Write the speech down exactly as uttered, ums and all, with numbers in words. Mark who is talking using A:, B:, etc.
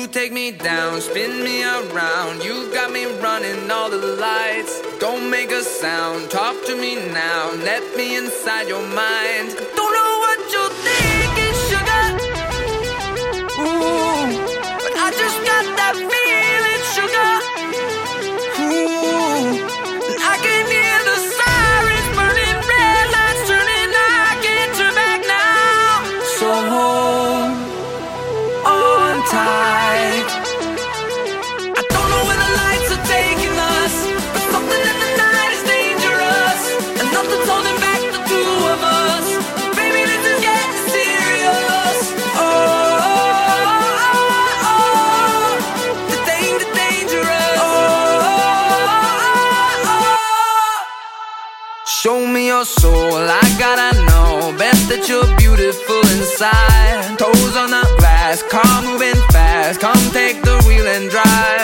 A: You take me down, spin me around. You got me running all the lights. Don't make a sound, talk to me now. Let me inside your mind. Don't know what you're thinking, sugar. Ooh, but I just got that feeling, sugar. Ooh, and I can hear the sirens burning, red lights turning. I can't turn back now. So hold on tight. I don't know where the lights are taking us, but something in the night is dangerous, and nothing's holding back the two of us. Baby, this is getting serious. Oh, oh, oh, oh. The danger, dangerous. Oh, oh, oh. Show me your soul, I gotta know. Best that you're beautiful inside. Toes on the glass, car moving fast. Come take the wheel and drive.